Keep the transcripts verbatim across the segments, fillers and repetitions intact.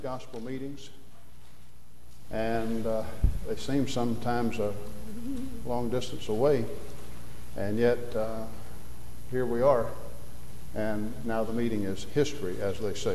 gospel meetings, and uh, they seem sometimes a long distance away, and yet uh, here we are, and now the meeting is history, as they say.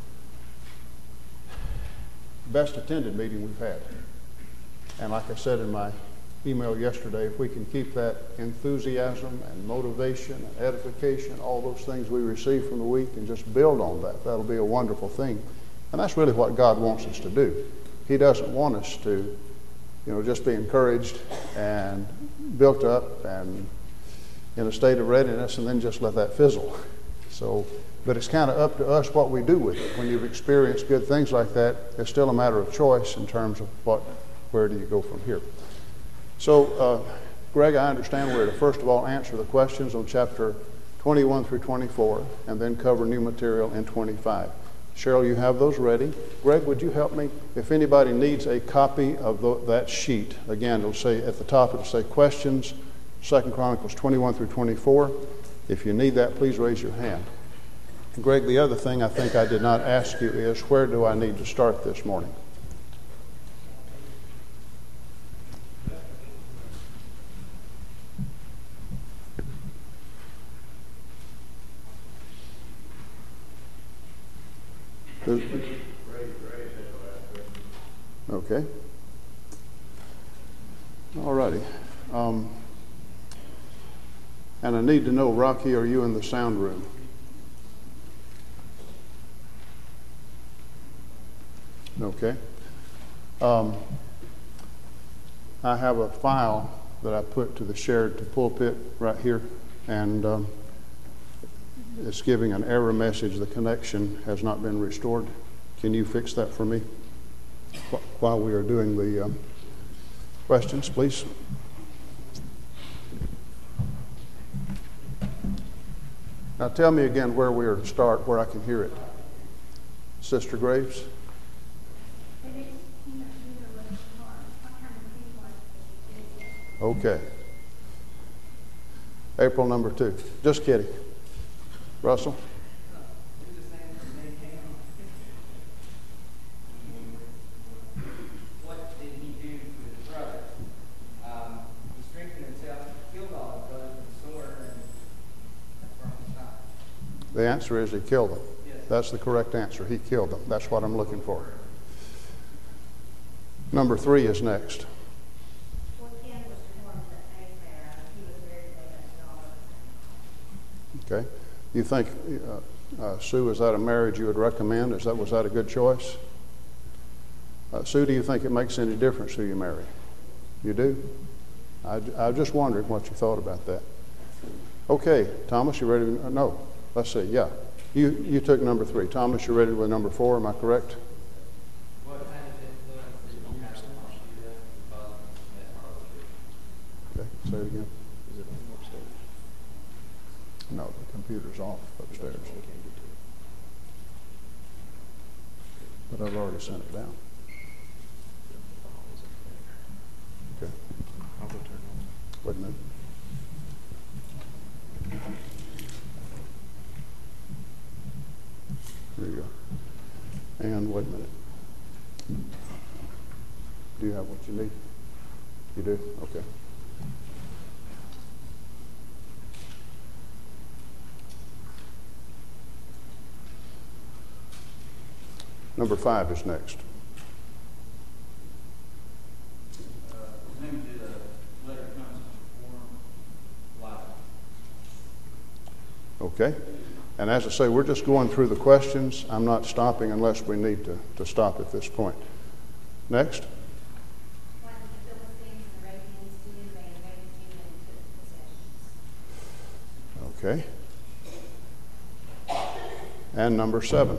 Best attended meeting we've had, and like I said in my email yesterday, if we can keep that enthusiasm and motivation and edification, all those things we receive from the week, and just build on that, that'll be a wonderful thing. And that's really what God wants us to do. He doesn't want us to, you know, just be encouraged and built up and in a state of readiness and then just let that fizzle. So, but it's kind of up to us what we do with it. When you've experienced good things like that, it's still a matter of choice in terms of what, where do you go from here. So, uh, Greg, I understand we're to first of all answer the questions on chapter twenty-one through twenty-four and then cover new material in twenty-five. Cheryl, you have those ready. Greg, would you help me? If anybody needs a copy of the, that sheet, again, it'll say at the top, it'll say questions, Second Chronicles twenty-one through twenty-four. If you need that, please raise your hand. Greg, the other thing I think I did not ask you is, where do I need to start this morning? Okay. All righty. Um, and I need to know, Rocky, are you in the sound room? Okay. Um, I have a file that I put to the shared to pulpit right here, and um, it's giving an error message. The connection has not been restored. Can you fix that for me while we are doing the um, questions, please? Now tell me again where we are to start, where I can hear it. Sister Graves? Okay. April number two. Just kidding. Russell? What did he do to his brother? Um, he strengthened himself, killed all his brothers with the sword, and that's where I'm stopped. The answer is he killed them. Yes. That's the correct answer. He killed them. That's what I'm looking for. Number three is next. Okay. You think, uh, uh, Sue, is that a marriage you would recommend? Is that, was that a good choice? Uh, Sue, do you think it makes any difference who you marry? You do? I, I just wondered what you thought about that. Okay, Thomas, you ready? To, no, let's see, yeah. You, you took number three. Thomas, you're ready with number four, am I correct? What kind of influence did he have on Judah because of that? Okay, say it again. No, the computer's off upstairs. But I've already sent it down. Okay. I'll go turn it on. Wait a minute. There you go. And wait a minute. Do you have what you need? You do? Okay. Number five is next. Uh, name did a letter comes from Forum Live. Okay. And as I say, we're just going through the questions. I'm not stopping unless we need to, to stop at this point. Next. What did the Philistines and the Arabians do? They invaded Judah and took possessions. Okay. And number seven.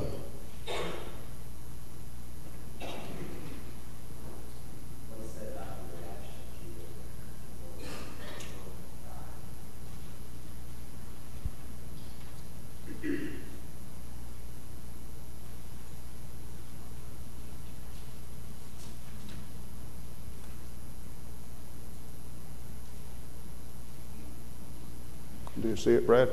Do you see it, Brad?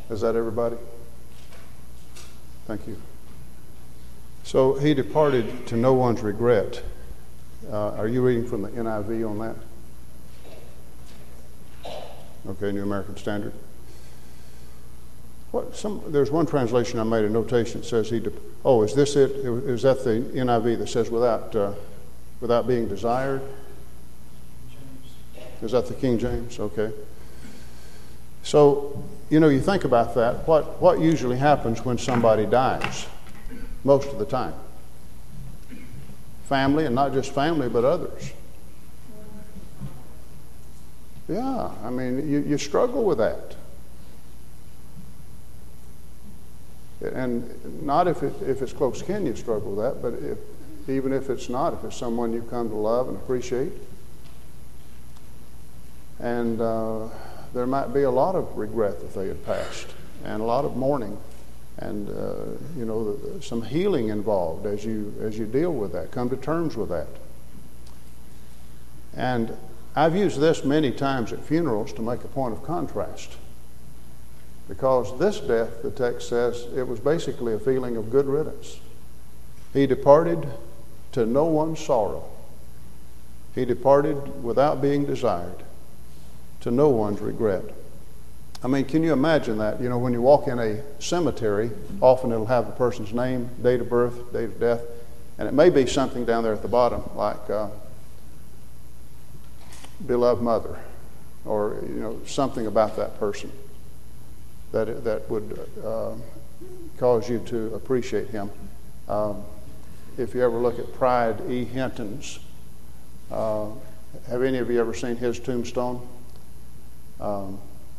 Is that everybody? Thank you. So he departed to no one's regret. Uh, are you reading from the N I V on that? Okay, New American Standard. What? Some there's one translation I made a notation that says he. De- oh, is this it? Is that the N I V that says without uh, without being desired? Is that the King James? Okay. So, you know, you think about that. What what usually happens when somebody dies? Most of the time. Family, and not just family, but others. Yeah, I mean, you, you struggle with that. And not if it, if it's close kin you struggle with that, but if, even if it's not, if it's someone you've come to love and appreciate. And uh, there might be a lot of regret that they had passed, and a lot of mourning, and uh, you know, some healing involved as you as you deal with that, come to terms with that. And I've used this many times at funerals to make a point of contrast, because this death, the text says, it was basically a feeling of good riddance. He departed to no one's sorrow. He departed without being desired, to no one's regret. I mean, can you imagine that? You know, when you walk in a cemetery, often it'll have the person's name, date of birth, date of death, and it may be something down there at the bottom, like uh, beloved mother, or, you know, something about that person that that would uh, cause you to appreciate him. Um, if you ever look at Pride E. Hinton's, uh, have any of you ever seen his tombstone? Um,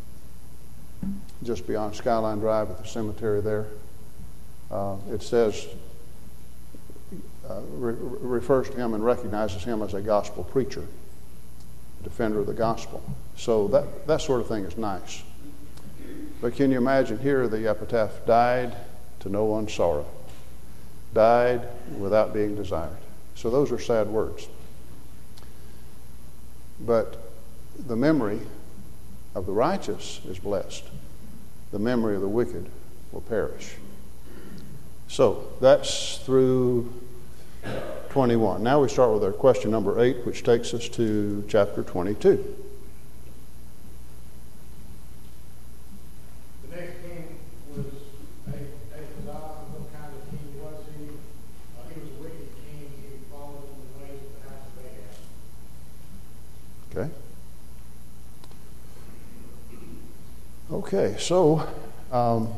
just beyond Skyline Drive at the cemetery there. Uh, it says, uh, re- refers to him and recognizes him as a gospel preacher, defender of the gospel. So that, that sort of thing is nice. But can you imagine here the epitaph, died to no one's sorrow, died without being desired. So those are sad words. But the memory of the righteous is blessed. The memory of the wicked will perish. So that's through twenty-one. Now we start with our question number eight, which takes us to chapter twenty-two. The next king was Ahaziah. What kind of king was he? Uh, he was a wicked king. He followed in the ways of the house of Ahab. Okay. Okay, so um,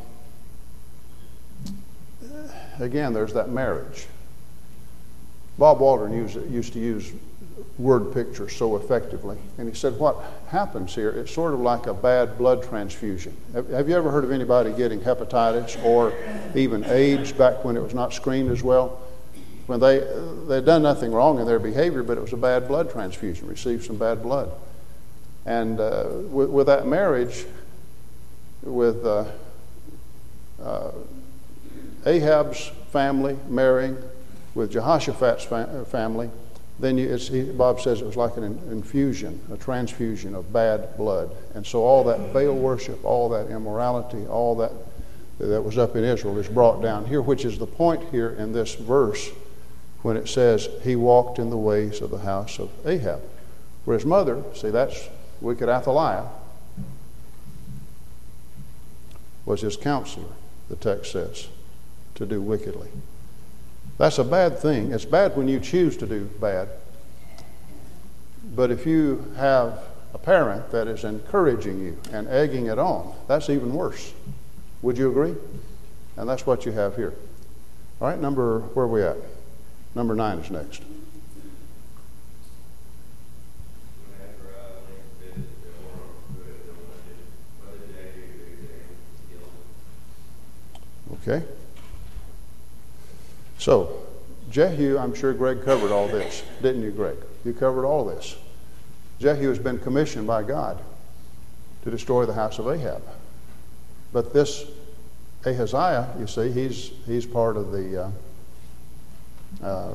again, there's that marriage. Bob Waldron used, used to use word pictures so effectively, and he said what happens here, it's sort of like a bad blood transfusion. Have, have you ever heard of anybody getting hepatitis or even AIDS back when it was not screened as well? When they, they'd done nothing wrong in their behavior, but it was a bad blood transfusion, received some bad blood. And uh, with, with that marriage, with uh, uh, Ahab's family marrying with Jehoshaphat's fa- family, then you, it's, he, Bob says it was like an infusion, a transfusion of bad blood. And so all that Baal worship, all that immorality, all that that was up in Israel is brought down here, which is the point here in this verse when it says he walked in the ways of the house of Ahab. Where his mother, see, that's wicked Athaliah, was his counselor, the text says, to do wickedly. That's a bad thing. It's bad when you choose to do bad. But if you have a parent that is encouraging you and egging it on, that's even worse. Would you agree? And that's what you have here. All right, number, where are we at? Number nine is next. Okay. So, Jehu, I'm sure Greg covered all this. Didn't you, Greg? You covered all this. Jehu has been commissioned by God to destroy the house of Ahab. But this Ahaziah, you see, he's he's part of the uh, uh,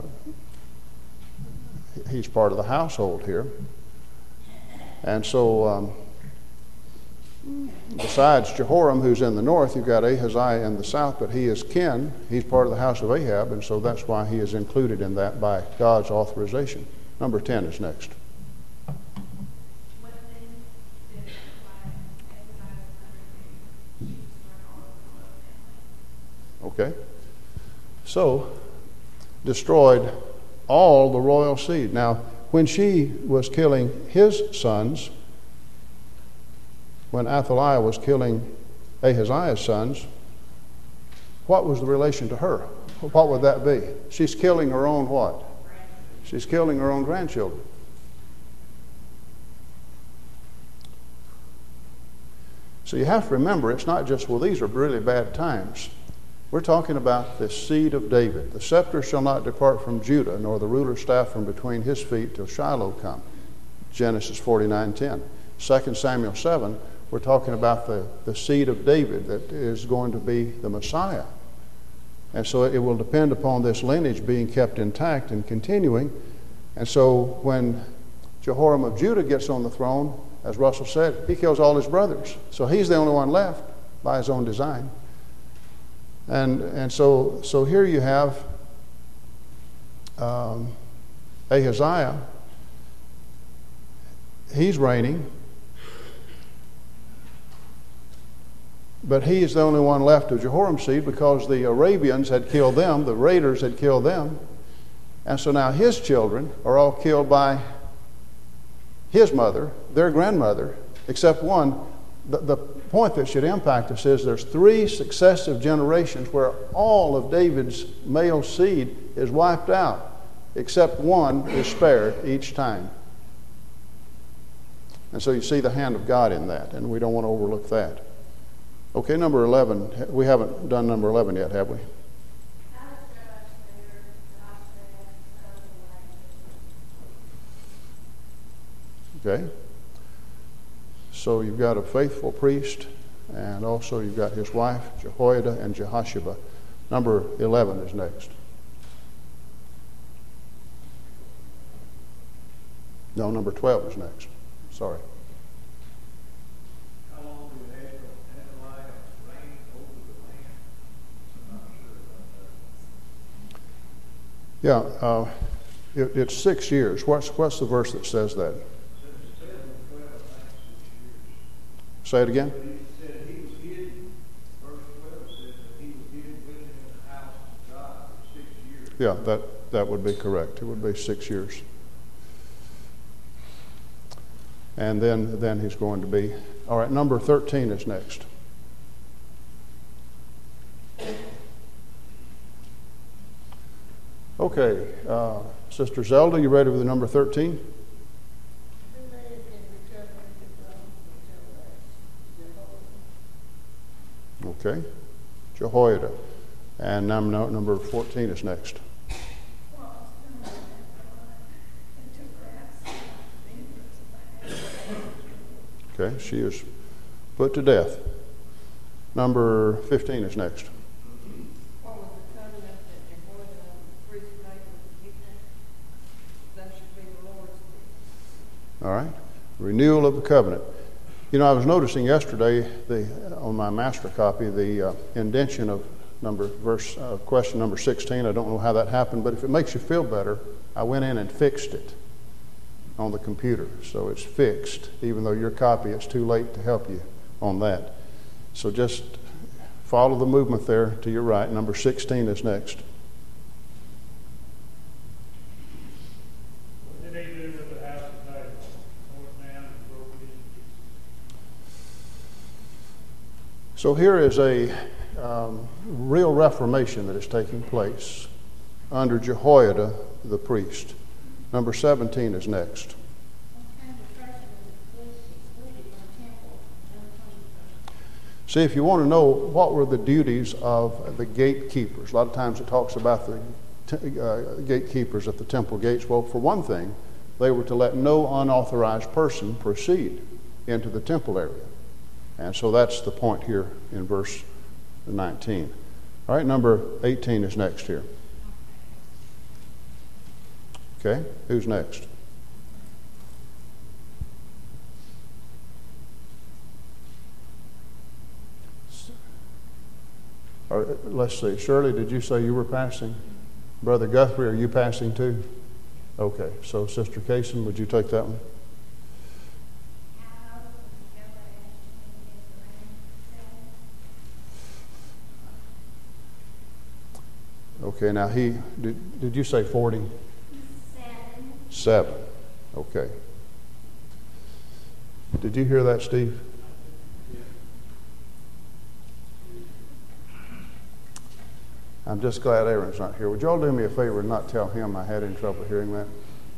he's part of the household here. And so um, Besides Jehoram, who's in the north, you've got Ahaziah in the south, but he is kin. He's part of the house of Ahab, and so that's why he is included in that by God's authorization. Number ten is next. What then did Ahaziah do? She destroyed all of the royal family. Okay? So, destroyed all the royal seed. Now, when she was killing his sons, when Athaliah was killing Ahaziah's sons, what was the relation to her? What would that be? She's killing her own what? She's killing her own grandchildren. So you have to remember, it's not just, well, these are really bad times. We're talking about the seed of David. The scepter shall not depart from Judah, nor the ruler's staff from between his feet till Shiloh come. Genesis forty-nine ten. Second Samuel seven, we're talking about the, the seed of David that is going to be the Messiah. And so it will depend upon this lineage being kept intact and continuing. And so when Jehoram of Judah gets on the throne, as Russell said, he kills all his brothers. So he's the only one left by his own design. And and so so here you have um, Ahaziah. He's reigning, but he is the only one left of Jehoram's seed because the Arabians had killed them, the raiders had killed them, and so now his children are all killed by his mother, their grandmother, except one. The, the point that should impact us is there's three successive generations where all of David's male seed is wiped out, except one is spared each time. And so you see the hand of God in that, and we don't want to overlook that. Okay, number eleven. We haven't done number eleven yet, have we? Okay. So you've got a faithful priest, and also you've got his wife, Jehoiada and Jehosheba. Number eleven is next. No, number twelve is next. Sorry. How long did Athaliah reign over the land? I'm not sure about that. Yeah, uh, it, it's six years. What's what's the verse that says that? Say it again. He said he was hidden. Verse twelve says that he was hidden with him in the house of God for six years. Yeah, that, that would be correct. It would be six years. And then, then he's going to be... All right, number thirteen is next. Okay, uh, Sister Zelda, you ready with the number thirteen? Okay, Jehoiada. And number, number fourteen is next. Okay, she is put to death. Number fifteen is next. What was the covenant that Jehoiada the priest made with the people? That should be the Lord's will. All right, renewal of the covenant. You know, I was noticing yesterday the on my master copy the uh, indention of number verse uh, question number sixteen. I don't know how that happened, but if it makes you feel better, I went in and fixed it on the computer, so it's fixed. Even though your copy, it's too late to help you on that. So just follow the movement there to your right. Number sixteen is next. What did he do with the house of David? North man and broke it in pieces. So here is a um, real reformation that is taking place under Jehoiada the priest. Number seventeen is next. See, if you want to know what were the duties of the gatekeepers, a lot of times it talks about the t- uh, gatekeepers at the temple gates. Well, for one thing, they were to let no unauthorized person proceed into the temple area. And so that's the point here in verse nineteen. All right, number eighteen is next here. Okay, who's next? Or, let's see, Shirley, did you say you were passing? Brother Guthrie, are you passing too? Okay, so Sister Kaysen, would you take that one? Okay, now he, did, did you say forty? Seven. Seven. Okay. Did you hear that, Steve? I'm just glad Aaron's not here. Would y'all do me a favor and not tell him I had any trouble hearing that?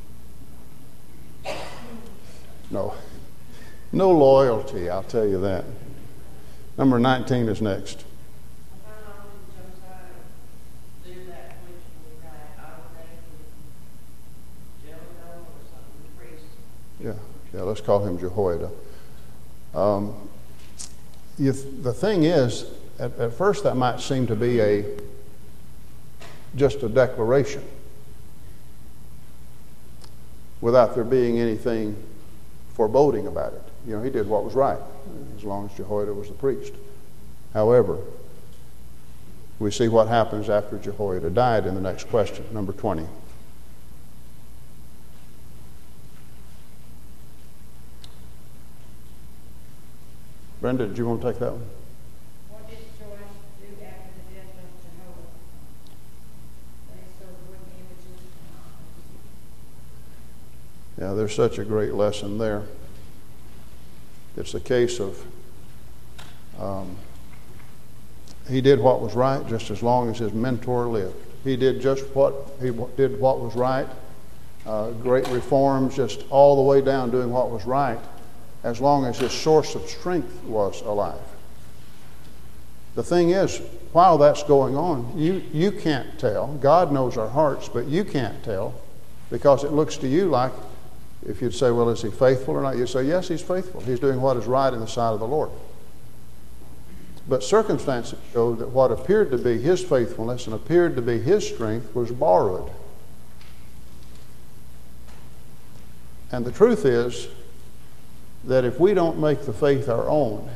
No. No loyalty, I'll tell you that. Number nineteen is next. How long did Josiah do that which we had ordained Jehoiada or something, the priest? Yeah, yeah. Let's call him Jehoiada. Um, you, the thing is, at, at first that might seem to be a just a declaration, without there being anything foreboding about it. You know, he did what was right, as long as Jehoiada was the priest. However, we see what happens after Jehoiada died in the next question, number twenty. Brenda, did you want to take that one? What did Joash do after the death of Jehoiada? They served wooden images. Yeah, there's such a great lesson there. It's a case of um, he did what was right just as long as his mentor lived. He did just what he did what was right. Uh, great reforms, just all the way down doing what was right, as long as his source of strength was alive. The thing is, while that's going on, you, you can't tell. God knows our hearts, but you can't tell, because it looks to you like, if you'd say, well, is he faithful or not? You'd say, yes, he's faithful. He's doing what is right in the sight of the Lord. But circumstances show that what appeared to be his faithfulness and appeared to be his strength was borrowed. And the truth is that if we don't make the faith our own,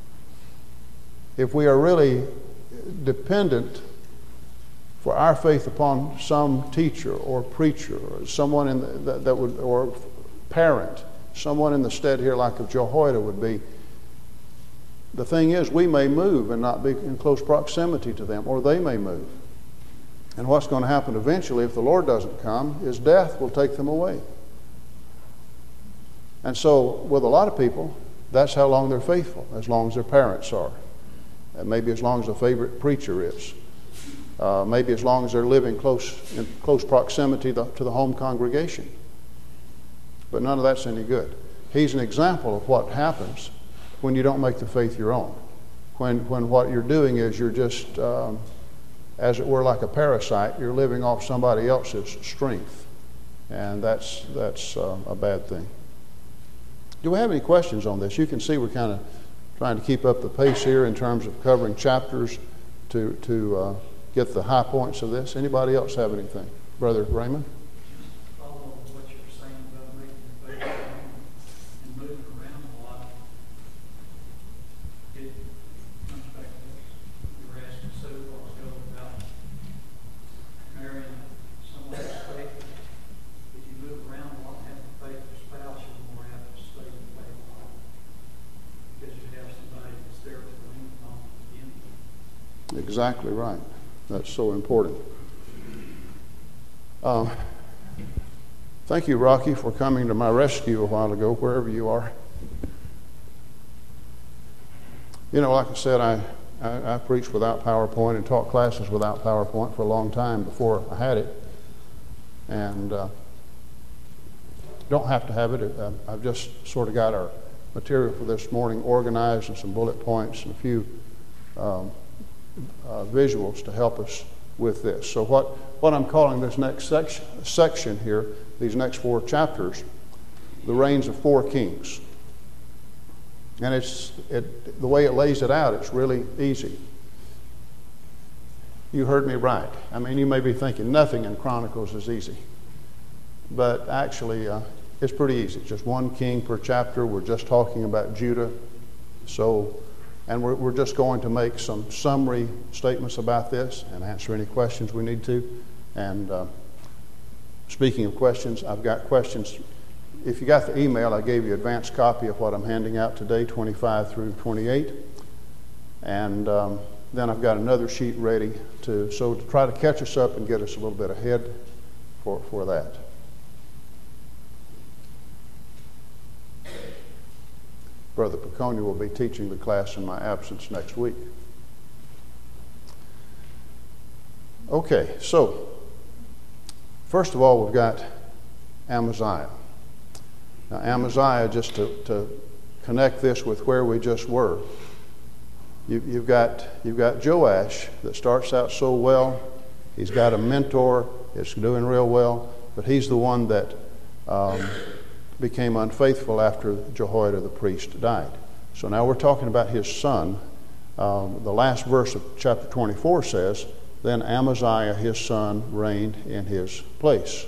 if we are really dependent for our faith upon some teacher or preacher or someone in the, that, that would, or parent, someone in the stead here like of Jehoiada would be, the thing is we may move and not be in close proximity to them, or they may move. And what's going to happen eventually, if the Lord doesn't come, is death will take them away. And so with a lot of people, that's how long they're faithful, as long as their parents are. And maybe as long as a favorite preacher is. Uh, maybe as long as they're living close in close proximity to, to the home congregation. But none of that's any good. He's an example of what happens when you don't make the faith your own. When, when what you're doing is you're just, um, as it were, like a parasite, you're living off somebody else's strength. And that's, that's uh, a bad thing. Do we have any questions on this? You can see we're kind of trying to keep up the pace here in terms of covering chapters to, to uh, get the high points of this. Anybody else have anything? Brother Raymond? Follow what you're saying about making the faith and moving around a lot. It comes back to you were asking Sue a while ago about marrying someone else's faith. If you move around a lot and have the faith of spouse, you're more apt to stay in the faith a lot. Because you have somebody that's there to lean on at the end. Exactly right. That's so important. Uh, thank you, Rocky, for coming to my rescue a while ago, wherever you are. You know, like I said, I, I, I preached without PowerPoint and taught classes without PowerPoint for a long time before I had it. And uh, don't have to have it. Uh, I've just sort of got our material for this morning organized and some bullet points and a few um, Uh, visuals to help us with this. So what, what I'm calling this next section, section here, these next four chapters, the reigns of four kings. And it's it, the way it lays it out, it's really easy. You heard me right. I mean, you may be thinking nothing in Chronicles is easy. But actually, uh, it's pretty easy. It's just one king per chapter. We're just talking about Judah. So And we're, we're just going to make some summary statements about this and answer any questions we need to. And uh, speaking of questions, I've got questions. If you got the email, I gave you an advance copy of what I'm handing out today, twenty-five through twenty-eight. And um, then I've got another sheet ready to, so to try to catch us up and get us a little bit ahead for, for that. Brother Piccone will be teaching the class in my absence next week. Okay, so first of all, we've got Amaziah. Now, Amaziah, just to, to connect this with where we just were, you, you've got you've got Joash that starts out so well. He's got a mentor. It's doing real well, but he's the one that um, became unfaithful after Jehoiada the priest died. So now we're talking about his son. Um, the last verse of chapter twenty-four says, "Then Amaziah his son reigned in his place."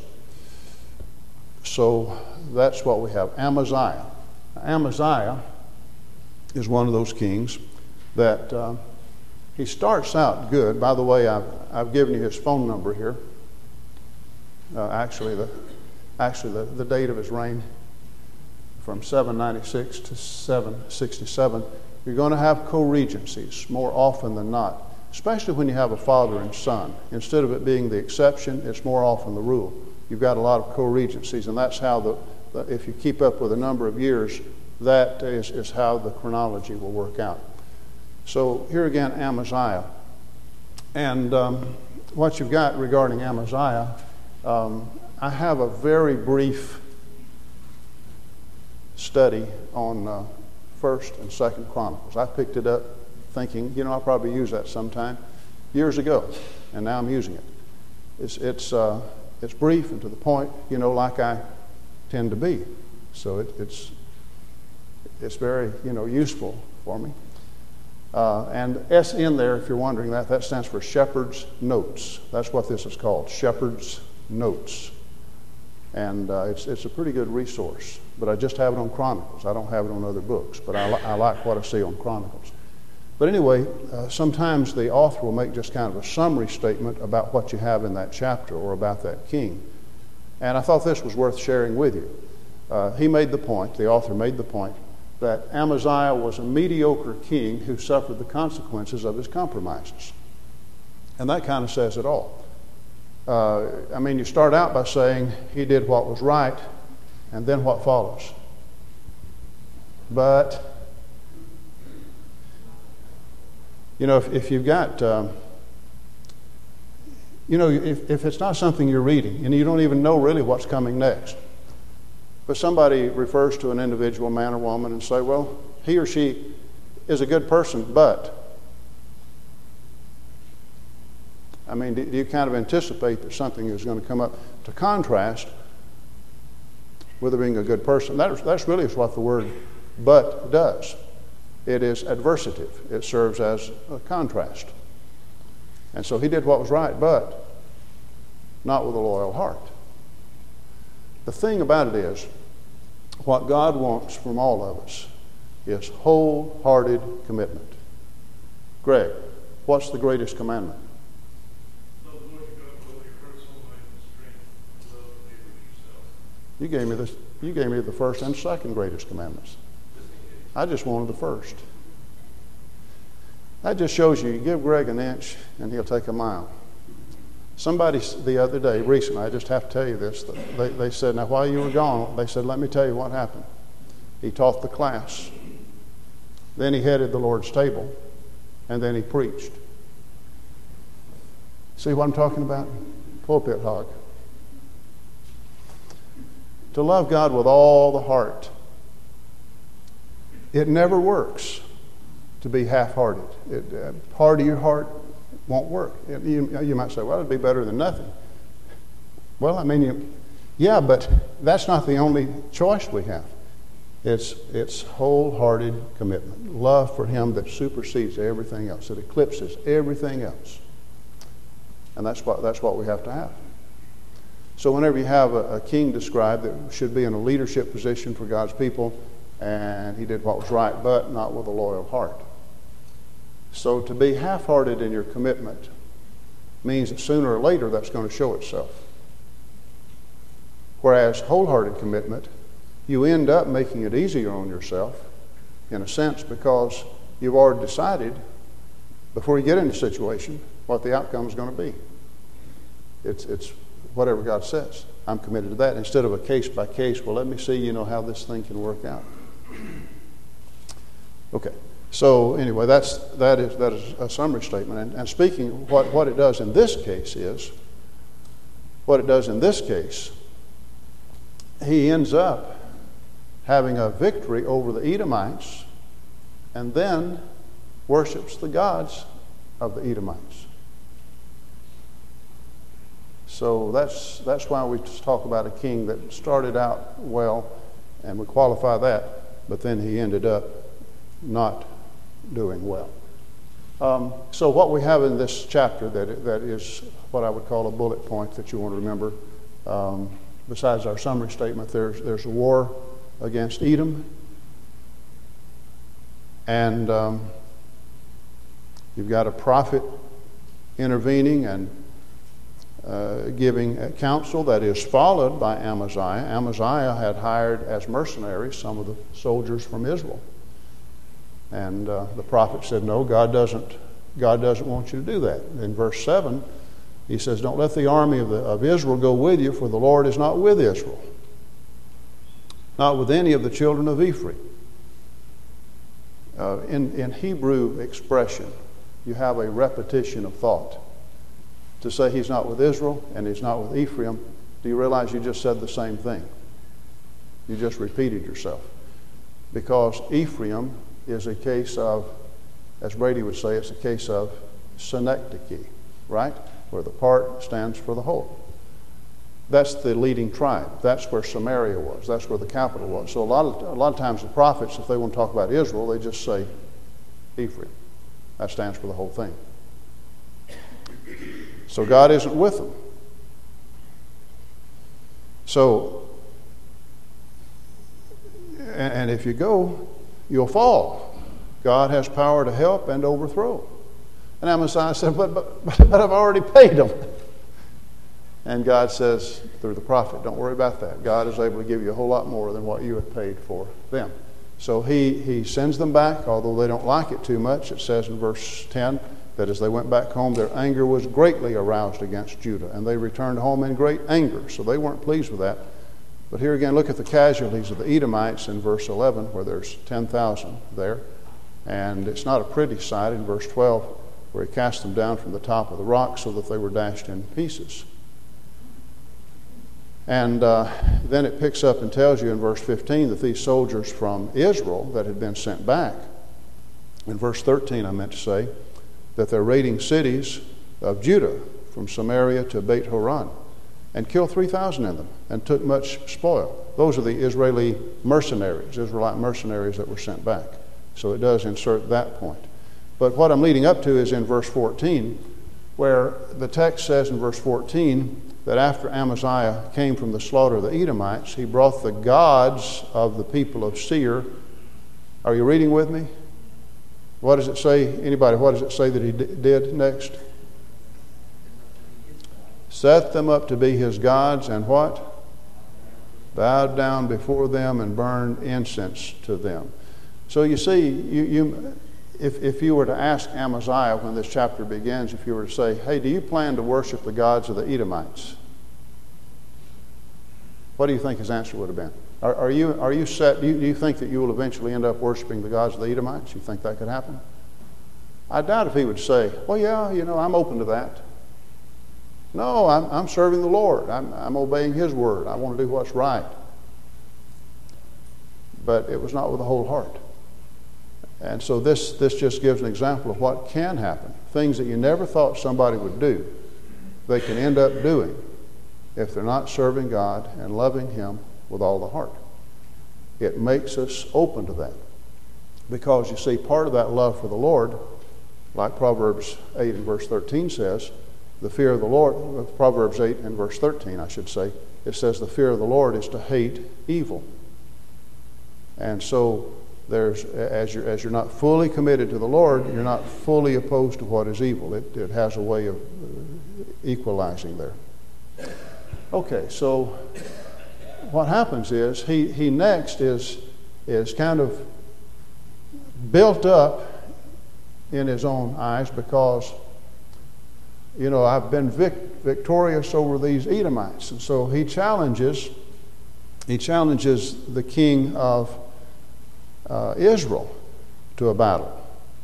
So that's what we have, Amaziah. Amaziah is one of those kings that uh, he starts out good. By the way, I've, I've given you his phone number here. Uh, actually, the actually the, the date of his reign, from seven ninety-six to seven sixty-seven. You're going to have co-regencies more often than not, especially when you have a father and son. Instead of it being the exception, it's more often the rule. You've got a lot of co-regencies, and that's how the, the if you keep up with a number of years, that is, is how the chronology will work out. So here again, Amaziah. And um, what you've got regarding Amaziah, um, I have a very brief study on uh, First and Second Chronicles. I picked it up thinking, you know, I'll probably use that sometime, years ago, and now I'm using it. It's it's uh, it's brief and to the point, you know, like I tend to be. So it, it's it's very, you know, useful for me. Uh, and S in there, if you're wondering that, that stands for Shepherd's Notes. That's what this is called, Shepherd's Notes. And uh, it's it's a pretty good resource. But I just have it on Chronicles. I don't have it on other books, but I, li- I like what I see on Chronicles. But anyway, uh, sometimes the author will make just kind of a summary statement about what you have in that chapter or about that king. And I thought this was worth sharing with you. Uh, he made the point, the author made the point, that Amaziah was a mediocre king who suffered the consequences of his compromises. And that kind of says it all. Uh, I mean, you start out by saying he did what was right, and then what follows? But you know, if, if you've got, um, you know, if, if it's not something you're reading and you don't even know really what's coming next, but somebody refers to an individual, man or woman, and say, well, he or she is a good person, but, I mean, do, do you kind of anticipate that something is going to come up to contrast with her being a good person? That, that's really what the word but does. It is adversative. It serves as a contrast. And so he did what was right, but not with a loyal heart. The thing about it is, what God wants from all of us is wholehearted commitment. Greg, what's the greatest commandment? Love the Lord your God with all your heart, soul, mind, and strength, and love the neighbor as yourself. You gave me this. You gave me the first and second greatest commandments. I just wanted the first. That just shows you, you give Greg an inch and he'll take a mile. Somebody the other day, recently, I just have to tell you this, they, they said, now while you were gone, they said, let me tell you what happened. He taught the class. Then he headed the Lord's table. And then he preached. See what I'm talking about? Pulpit hog. To love God with all the heart. It never works to be half-hearted. It, uh, part of your heart won't work. It, you, you might say, well, it'd be better than nothing. Well, I mean, you, yeah, but that's not the only choice we have. It's, it's wholehearted commitment. Love for Him that supersedes everything else. It eclipses everything else. And that's what, that's what we have to have. So whenever you have a, a king described that should be in a leadership position for God's people, and he did what was right, but not with a loyal heart. So to be half-hearted in your commitment means that sooner or later that's going to show itself. Whereas wholehearted commitment, you end up making it easier on yourself, in a sense, because you've already decided before you get in the situation what the outcome is going to be. It's, it's whatever God says. I'm committed to that, instead of a case by case. Well, let me see, you know, how this thing can work out. Okay. So anyway, that's that is that is a summary statement. And, and speaking, what what it does in this case is, what it does in this case, he ends up having a victory over the Edomites, and then worships the gods of the Edomites. So that's that's why we talk about a king that started out well, and we qualify that, but then he ended up not doing well. Um, so what we have in this chapter that that is what I would call a bullet point that you want to remember. Um, besides our summary statement, there's there's a war against Edom, and um, you've got a prophet intervening and uh, giving counsel that is followed by Amaziah. Amaziah had hired as mercenaries some of the soldiers from Israel. And uh, the prophet said, no, God doesn't, God doesn't want you to do that. In verse seven, he says, don't let the army of, the, of Israel go with you, for the Lord is not with Israel, not with any of the children of Ephraim. Uh, in, in Hebrew expression, you have a repetition of thought. To say he's not with Israel and he's not with Ephraim, do you realize you just said the same thing? You just repeated yourself. Because Ephraim is a case of, as Brady would say, it's a case of synecdoche, right? Where the part stands for the whole. That's the leading tribe. That's where Samaria was. That's where the capital was. So a lot of a lot of times the prophets, if they want to talk about Israel, they just say Ephraim. That stands for the whole thing. So God isn't with them. So, and, and if you go, you'll fall. God has power to help and overthrow. And Amaziah said, but, but, but I've already paid them. And God says, through the prophet, don't worry about that. God is able to give you a whole lot more than what you have paid for them. So he, he sends them back, although they don't like it too much. It says in verse ten that as they went back home, their anger was greatly aroused against Judah, and they returned home in great anger. So they weren't pleased with that. But here again, look at the casualties of the Edomites in verse eleven, where there's ten thousand there. And it's not a pretty sight in verse twelve, where he cast them down from the top of the rock so that they were dashed in pieces. And uh, then it picks up and tells you in verse fifteen that these soldiers from Israel that had been sent back, in verse thirteen I meant to say, that they're raiding cities of Judah from Samaria to Beit Horon, and killed three thousand in them and took much spoil. Those are the Israeli mercenaries, Israelite mercenaries that were sent back. So it does insert that point. But what I'm leading up to is in verse fourteen, where the text says in verse fourteen that after Amaziah came from the slaughter of the Edomites, he brought the gods of the people of Seir. Are you reading with me? What does it say? Anybody, what does it say that he d- did next? Set them up to be his gods, and what? Bowed down before them and burned incense to them. So you see, you, you, if, if you were to ask Amaziah when this chapter begins, if you were to say, hey, do you plan to worship the gods of the Edomites? What do you think his answer would have been? Are, are you are you set? Do you, do you think that you will eventually end up worshiping the gods of the Edomites? You think that could happen? I doubt if he would say, well, yeah, you know, I'm open to that. No, I'm, I'm serving the Lord. I'm, I'm obeying his word. I want to do what's right. But it was not with a whole heart. And so this, this just gives an example of what can happen. Things that you never thought somebody would do, they can end up doing if they're not serving God and loving him with all the heart. It makes us open to that. Because you see, part of that love for the Lord, like Proverbs eight and verse thirteen says, the fear of the Lord, Proverbs eight and verse thirteen, I should say, it says the fear of the Lord is to hate evil. And so there's, as you're, as you're not fully committed to the Lord, you're not fully opposed to what is evil. It, it has a way of equalizing there. Okay, so what happens is he, he next is, is kind of built up in his own eyes because, you know, I've been vic- victorious over these Edomites. And so he challenges, he challenges the king of uh, Israel to a battle.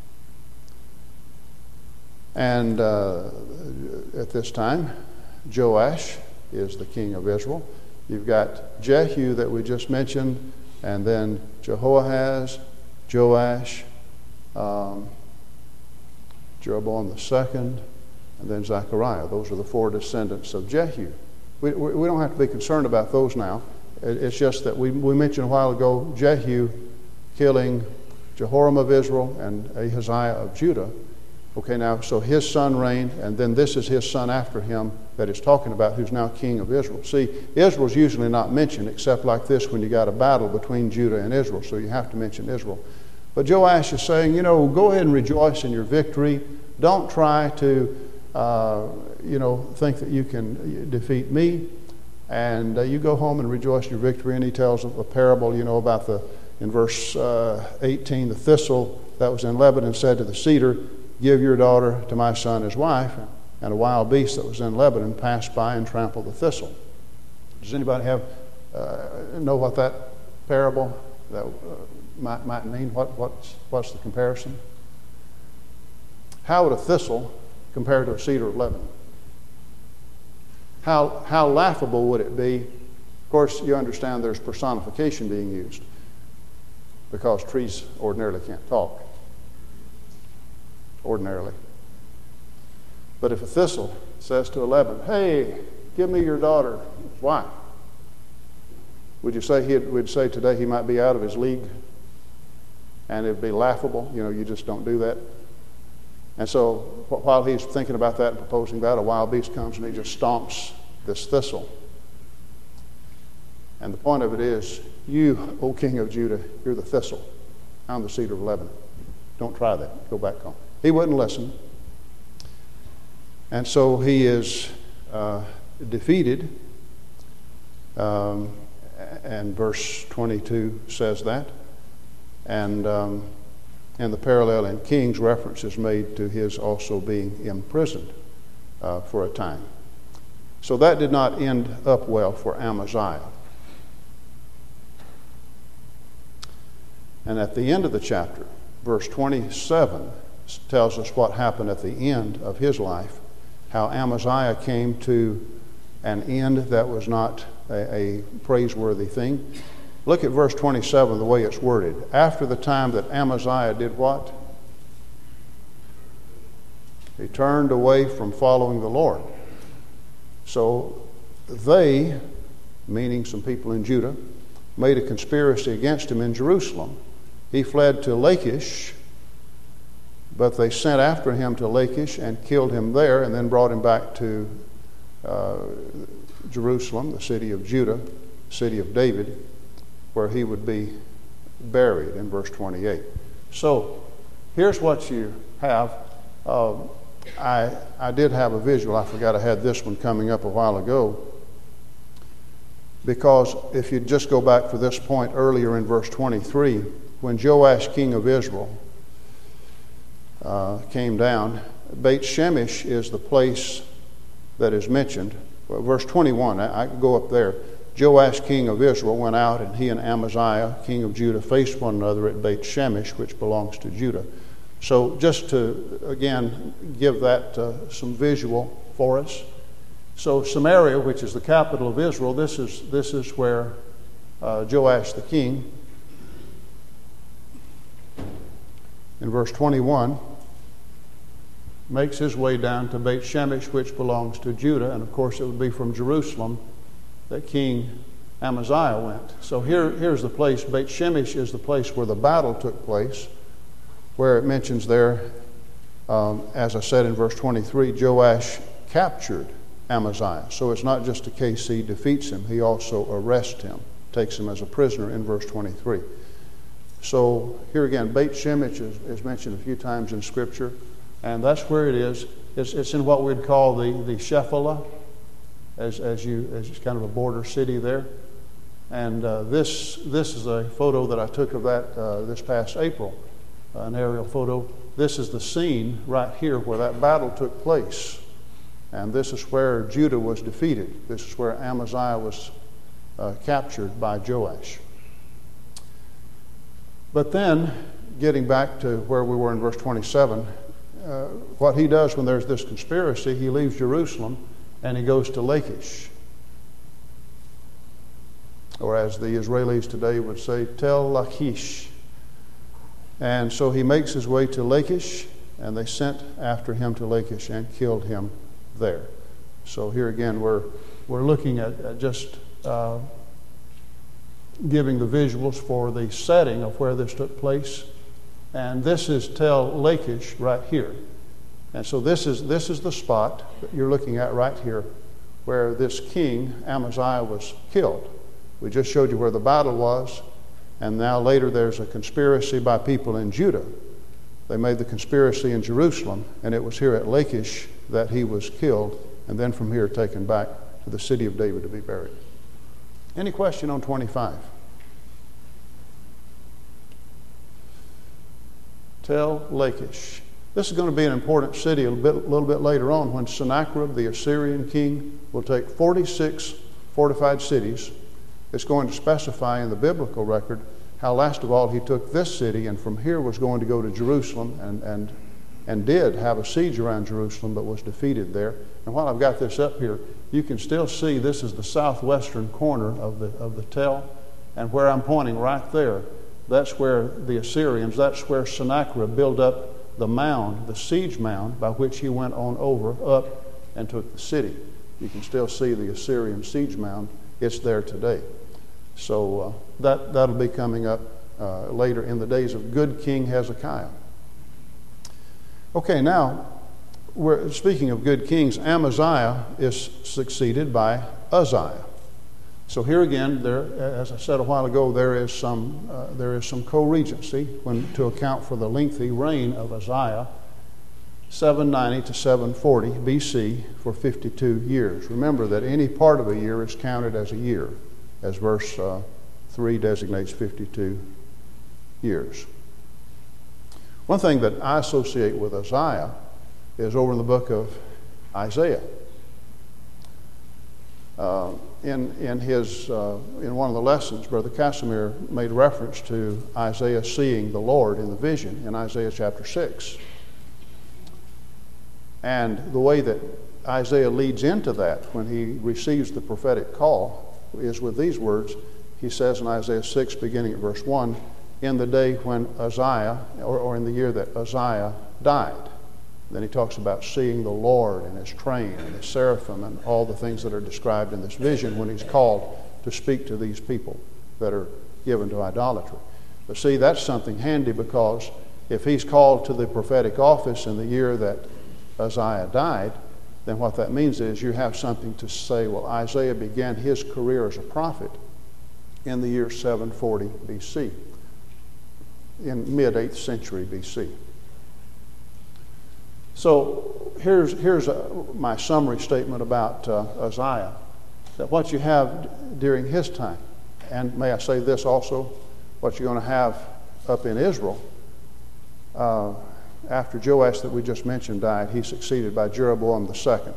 And uh, at this time, Joash is the king of Israel. You've got Jehu that we just mentioned, and then Jehoahaz, Joash, um, Jeroboam the second, and then Zechariah. Those are the four descendants of Jehu. We, we, we don't have to be concerned about those now. It, it's just that we, we mentioned a while ago Jehu killing Jehoram of Israel and Ahaziah of Judah. Okay, now, so his son reigned, and then this is his son after him that it's talking about, who's now king of Israel. See, Israel's usually not mentioned except like this when you got a battle between Judah and Israel, so you have to mention Israel. But Joash is saying, you know, go ahead and rejoice in your victory. Don't try to, uh, you know, think that you can defeat me. And uh, you go home and rejoice in your victory. And he tells a parable, you know, about the, in verse uh, eighteen, the thistle that was in Lebanon said to the cedar, give your daughter to my son as wife. And a wild beast that was in Lebanon passed by and trampled the thistle. Does anybody have uh, know what that parable that uh, might, might mean? What, what's, what's the comparison? How would a thistle compare to a cedar of Lebanon? How, how laughable would it be? Of course, you understand there's personification being used because trees ordinarily can't talk. Ordinarily. But if a thistle says to a Lebanon, hey, give me your daughter, why? Would you say he would say today he might be out of his league? And it'd be laughable. You know, you just don't do that. And so while he's thinking about that and proposing that, a wild beast comes and he just stomps this thistle. And the point of it is, you, O King of Judah, you're the thistle. I'm the cedar of Lebanon. Don't try that. Go back home. He wouldn't listen. And so he is uh, defeated. Um, and verse twenty-two says that. And, um, and the parallel in Kings reference is made to his also being imprisoned uh, for a time. So that did not end up well for Amaziah. And at the end of the chapter, verse twenty-seven tells us what happened at the end of his life, how Amaziah came to an end that was not a, a praiseworthy thing. Look at verse twenty-seven, the way it's worded. After the time that Amaziah did what? He turned away from following the Lord. So they, meaning some people in Judah, made a conspiracy against him in Jerusalem. He fled to Lachish, but they sent after him to Lachish and killed him there and then brought him back to uh, Jerusalem, the city of Judah, city of David, where he would be buried in verse twenty-eight. So here's what you have. Uh, I, I did have a visual. I forgot I had this one coming up a while ago. Because if you just go back for this point earlier in verse twenty-three, when Joash, king of Israel, uh, came down, Beit Shemesh is the place that is mentioned. Well, verse twenty-one, I, I can go up there. Joash, king of Israel, went out, and he and Amaziah, king of Judah, faced one another at Beit Shemesh, which belongs to Judah. So just to, again, give that uh, some visual for us. So Samaria, which is the capital of Israel, this is, this is where uh, Joash the king, in verse twenty-one, makes his way down to Beit Shemesh, which belongs to Judah. And of course it would be from Jerusalem that King Amaziah went. So here, here's the place. Beit Shemesh is the place where the battle took place, where it mentions there, um, as I said in verse twenty-three, Joash captured Amaziah. So it's not just a case he defeats him, he also arrests him, takes him as a prisoner in verse twenty-three. So here again, Beit Shemesh is, is mentioned a few times in Scripture, and that's where it is. It's, it's in what we'd call the, the Shephelah, as, as, you, as it's kind of a border city there. And uh, this, this is a photo that I took of that uh, this past April, uh, an aerial photo. This is the scene right here where that battle took place. And this is where Judah was defeated. This is where Amaziah was uh, captured by Joash. But then, getting back to where we were in verse twenty-seven, uh, what he does when there's this conspiracy, he leaves Jerusalem and he goes to Lachish. Or as the Israelis today would say, Tel Lachish. And so he makes his way to Lachish, and they sent after him to Lachish and killed him there. So here again, we're we're looking at, at just uh, giving the visuals for the setting of where this took place. And this is Tel Lachish right here. And so this is this is the spot that you're looking at right here, where this king Amaziah was killed. We just showed you where the battle was, and now later there's a conspiracy by people in Judah. They made the conspiracy in Jerusalem, and it was here at Lachish that he was killed, and then from here taken back to the city of David to be buried. Any question on twenty-five? Tel Lachish. This is going to be an important city a little bit, little bit later on, when Sennacherib, the Assyrian king, will take forty-six fortified cities. It's going to specify in the biblical record how last of all he took this city, and from here was going to go to Jerusalem, and, and, and did have a siege around Jerusalem, but was defeated there. And while I've got this up here, you can still see this is the southwestern corner of the, of the Tel, and where I'm pointing right there, that's where the Assyrians, that's where Sennacherib built up the mound, the siege mound, by which he went on over, up, and took the city. You can still see the Assyrian siege mound. It's there today. So uh, that, that'll be coming up uh, later in the days of good King Hezekiah. Okay, now, we're speaking of good kings. Amaziah is succeeded by Uzziah. So here again, there, as I said a while ago, there is some uh, there is some co-regency when to account for the lengthy reign of Uzziah, seven ninety to seven forty B C for fifty-two years. Remember that any part of a year is counted as a year, as verse uh, three designates fifty-two years. One thing that I associate with Uzziah is over in the book of Isaiah. Uh, in in his uh, in one of the lessons, Brother Casimir made reference to Isaiah seeing the Lord in the vision in Isaiah chapter six. And the way that Isaiah leads into that when he receives the prophetic call is with these words. He says in Isaiah six, beginning at verse one, in the day when Uzziah, or, or in the year that Uzziah died. Then he talks about seeing the Lord and his train and the seraphim and all the things that are described in this vision when he's called to speak to these people that are given to idolatry. But see, that's something handy, because if he's called to the prophetic office in the year that Uzziah died, then what that means is you have something to say, well, Isaiah began his career as a prophet in the year seven forty B C, in mid-eighth century B C. So here's, here's a, my summary statement about uh, Uzziah, that what you have during his time, and may I say this also, what you're going to have up in Israel, uh, after Joash that we just mentioned died, he's succeeded by Jeroboam the second.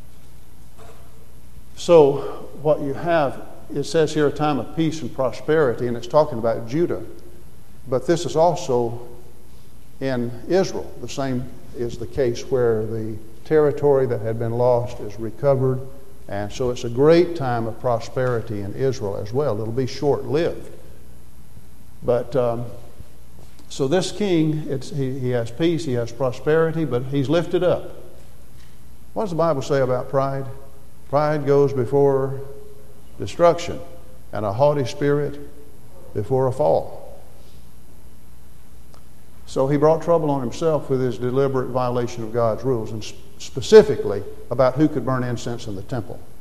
So what you have, it says here a time of peace and prosperity, and it's talking about Judah. But this is also in Israel. The same is the case where the territory that had been lost is recovered. And so it's a great time of prosperity in Israel as well. It'll be short-lived. But um, so this king, it's, he, he has peace, he has prosperity, but he's lifted up. What does the Bible say about pride? Pride goes before destruction, and a haughty spirit before a fall. So he brought trouble on himself with his deliberate violation of God's rules, and specifically about who could burn incense in the temple.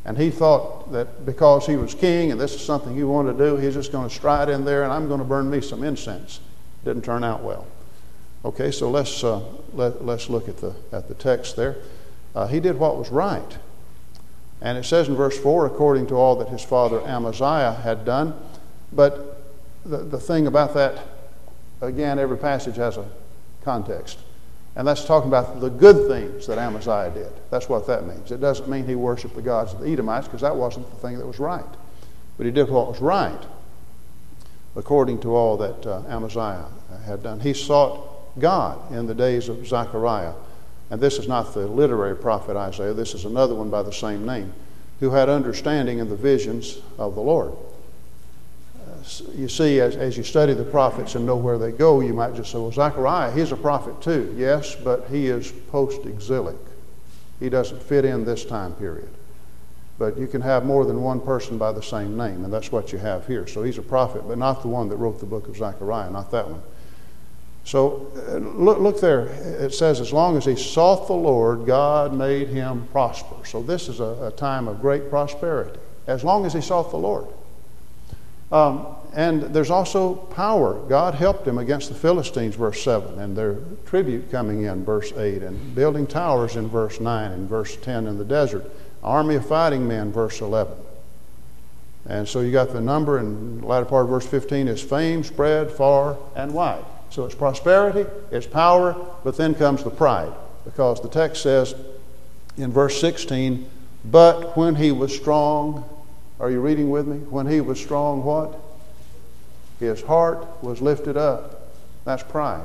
And he thought that because he was king and this is something he wanted to do, he's just going to stride in there and I'm going to burn me some incense. Didn't turn out well. Okay, so let's uh, let, let's look at the at the text there. Uh, he did what was right. And it says in verse four, according to all that his father Amaziah had done. But the, the thing about that, again, every passage has a context. And that's talking about the good things that Amaziah did. That's what that means. It doesn't mean he worshiped the gods of the Edomites, because that wasn't the thing that was right. But he did what was right, according to all that uh, Amaziah had done. He sought God in the days of Zechariah. And this is not the literary prophet Isaiah. This is another one by the same name, who had understanding in the visions of the Lord. You see, as, as you study the prophets and know where they go, you might just say, well, Zechariah, he's a prophet too. Yes, but he is post-exilic. He doesn't fit in this time period. But you can have more than one person by the same name, and that's what you have here. So he's a prophet, but not the one that wrote the book of Zechariah, not that one. So uh, look, look there. It says, as long as he sought the Lord, God made him prosper. So this is a, a time of great prosperity, as long as he sought the Lord. Um, and there's also power. God helped him against the Philistines, verse seven, and their tribute coming in, verse eight, and building towers in verse nine, and verse ten in the desert. Army of fighting men, verse eleven. And so you got the number, and the latter part of verse fifteen is fame spread far and wide. So it's prosperity, it's power, but then comes the pride, because the text says in verse sixteen, but when he was strong, are you reading with me? When he was strong, what? His heart was lifted up. That's pride.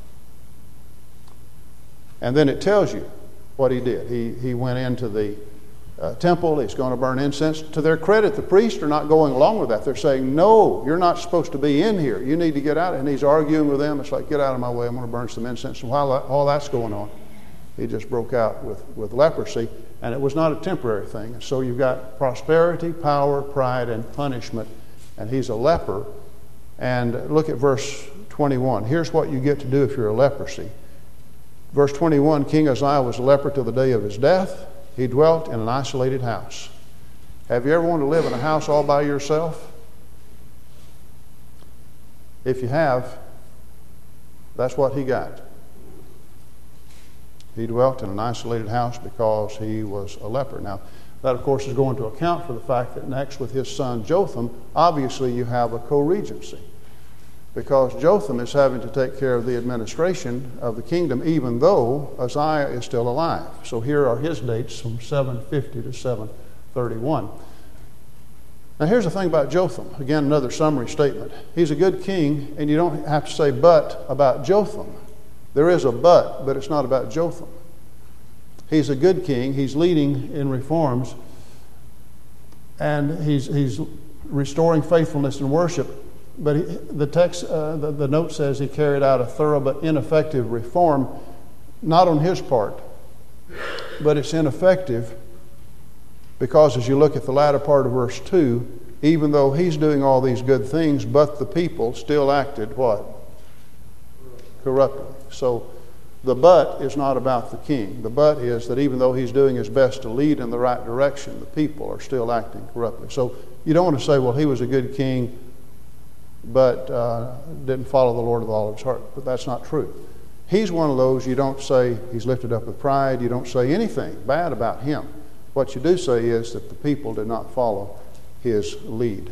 And then it tells you what he did. He, he went into the uh, temple. He's going to burn incense. To their credit, the priests are not going along with that. They're saying, no, you're not supposed to be in here. You need to get out. And he's arguing with them. It's like, get out of my way. I'm going to burn some incense. And while that, all that's going on, he just broke out with, with leprosy. And it was not a temporary thing. So you've got prosperity, power, pride, and punishment. And he's a leper. And look at verse twenty-one. Here's what you get to do if you're a leprosy. Verse twenty-one, King Uzziah was a leper till the day of his death. He dwelt in an isolated house. Have you ever wanted to live in a house all by yourself? If you have, that's what he got. He dwelt in an isolated house because he was a leper. Now, that, of course, is going to account for the fact that next with his son Jotham, obviously you have a co-regency, because Jotham is having to take care of the administration of the kingdom even though Uzziah is still alive. So here are his dates from seven fifty to seven thirty-one. Now here's the thing about Jotham. Again, another summary statement. He's a good king, and you don't have to say but about Jotham. There is a but, but it's not about Jotham. He's a good king. He's leading in reforms, and he's he's restoring faithfulness and worship. But he, the text, uh, the, the note says he carried out a thorough but ineffective reform, not on his part, but it's ineffective because as you look at the latter part of verse two, even though he's doing all these good things, but the people still acted what? Corruptly. So the but is not about the king. The but is that even though he's doing his best to lead in the right direction, the people are still acting corruptly. So you don't want to say, well, he was a good king, but uh, didn't follow the Lord with all of his heart. But that's not true. He's one of those, you don't say he's lifted up with pride. You don't say anything bad about him. What you do say is that the people did not follow his lead.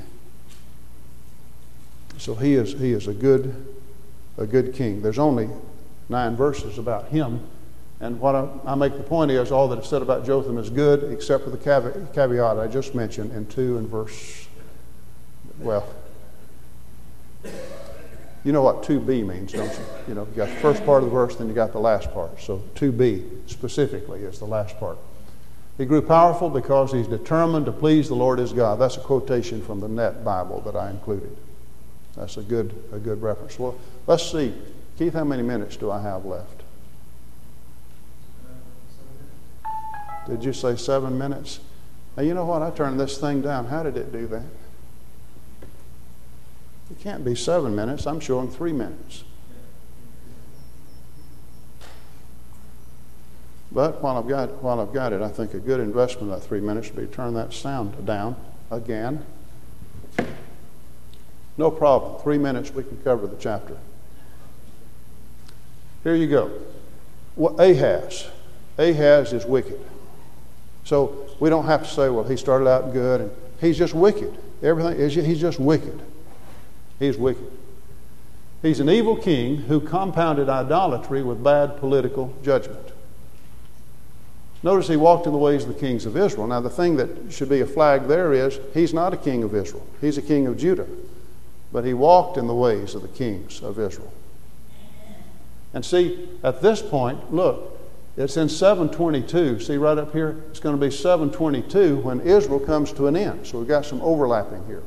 So he is he is a good a good king. There's only nine verses about him, and what I, I make the point is all that is said about Jotham is good, except for the caveat, caveat I just mentioned in two and verse. Well, you know what two B means, don't you? You know, you got the first part of the verse, then you got the last part. So two B specifically is the last part. He grew powerful because he's determined to please the Lord his God. That's a quotation from the Net Bible that I included. That's a good a good reference. Well, let's see. Keith, how many minutes do I have left? Did you say seven minutes? Now, you know what? I turned this thing down. How did it do that? It can't be seven minutes. I'm showing three minutes. But while I've got while I've got it, I think a good investment of that three minutes would be to turn that sound down again. No problem. Three minutes, we can cover the chapter. Here you go. Well, Ahaz. Ahaz is wicked. So we don't have to say, well, he started out good, and he's just wicked. Everything is he's just wicked. He's wicked. He's an evil king who compounded idolatry with bad political judgment. Notice he walked in the ways of the kings of Israel. Now, the thing that should be a flag there is he's not a king of Israel. He's a king of Judah. But he walked in the ways of the kings of Israel. And see, at this point, look, it's in seven twenty-two. See right up here? It's going to be seven twenty-two when Israel comes to an end. So we've got some overlapping here.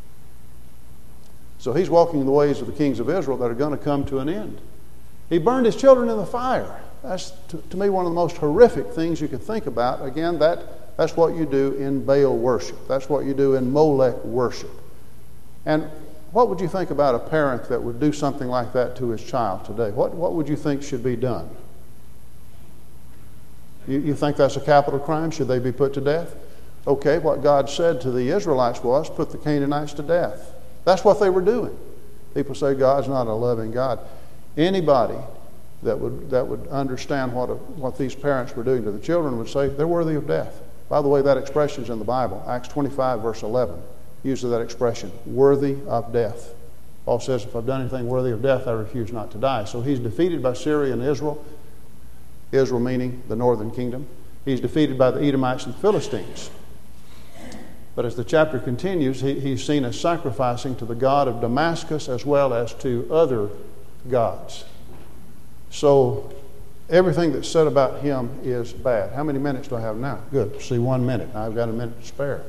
So he's walking in the ways of the kings of Israel that are going to come to an end. He burned his children in the fire. That's, to, to me, one of the most horrific things you can think about. Again, that, that's what you do in Baal worship. That's what you do in Molech worship. And what would you think about a parent that would do something like that to his child today? What, what would you think should be done? You, you think that's a capital crime? Should they be put to death? Okay, what God said to the Israelites was, put the Canaanites to death. That's what they were doing. People say God's not a loving God. Anybody that would that would understand what a, what these parents were doing to the children would say they're worthy of death. By the way, that expression is in the Bible. Acts twenty-five, verse eleven, uses that expression, worthy of death. Paul says, if I've done anything worthy of death, I refuse not to die. So he's defeated by Syria and Israel, Israel meaning the northern kingdom. He's defeated by the Edomites and Philistines. But as the chapter continues, he, he's seen as sacrificing to the god of Damascus as well as to other gods. So everything that's said about him is bad. How many minutes do I have now? Good. See, one minute. I've got a minute to spare.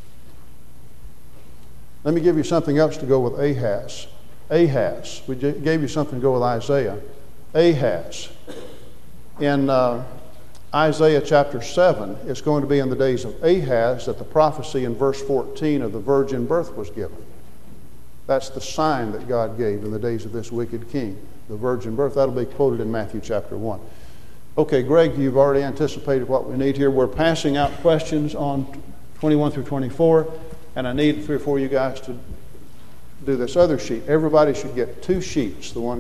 Let me give you something else to go with Ahaz. Ahaz. We gave you something to go with Isaiah. Ahaz. In uh, Isaiah chapter seven, it's going to be in the days of Ahaz that the prophecy in verse fourteen of the virgin birth was given. That's the sign that God gave in the days of this wicked king, the virgin birth. That'll be quoted in Matthew chapter one. Okay, Greg, you've already anticipated what we need here. We're passing out questions on twenty-one through twenty-four, and I need three or four of you guys to do this other sheet. Everybody should get two sheets, the one